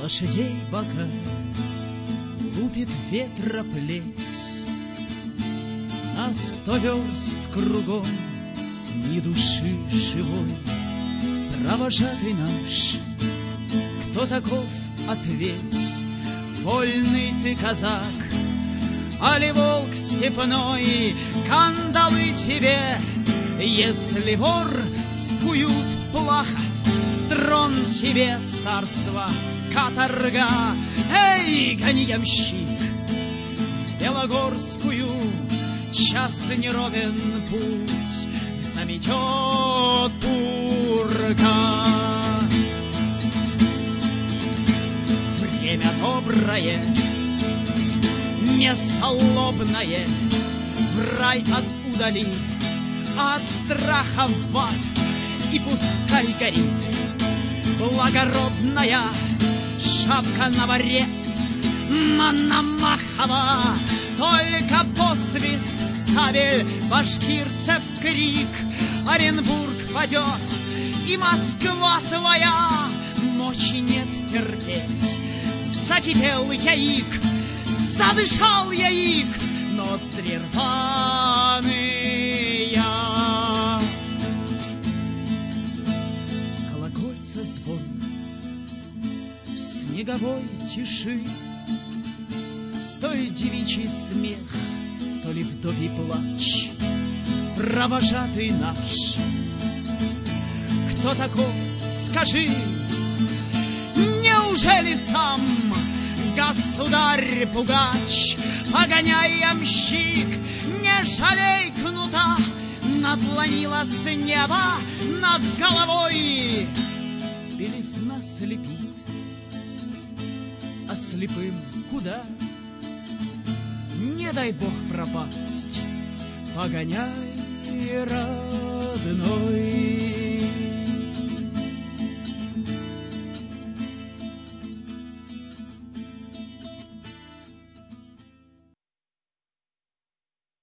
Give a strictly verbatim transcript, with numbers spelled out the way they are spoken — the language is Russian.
лошадей бока лупит ветроплеть. На сто верст кругом ни души живой. Провожатый наш, кто таков, ответь? Вольный ты казак, али волк степной? Кандалы тебе, если вор, скуют плохо. Трон тебе, царство, каторга. Эй, гони, ямщик, Белогорскую, час неровен путь заметет пурга. Время доброе, место лобное, в рай от удали, от страха в ад, и пускай горит благородная шапка на варе Мономахова. Только посвист сабель, башкирцев крик, Оренбург падет, и Москва твоя. Мочи нет терпеть. Закипел яик, задышал яик, ноздри рваные. Колокольца звон в снеговой тиши, то ли девичий смех, то ли вдовий плач. Провожатый наш, кто таков, скажи? Неужели сам государь-пугач? Погоняй, ямщик, не жалей кнута. Надломилось небо над головой, белизна слепит, а слепым куда? Не дай бог пропасть, погоняй, родной.